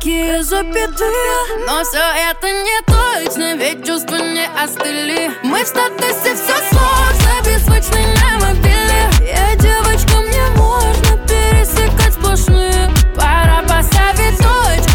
такие запятые. Но все это не точно, ведь чувства не остыли. Мы в статусе все сложно, беззвучный на мобиле. Я девочка, мне можно пересекать сплошные. Пора поставить точку.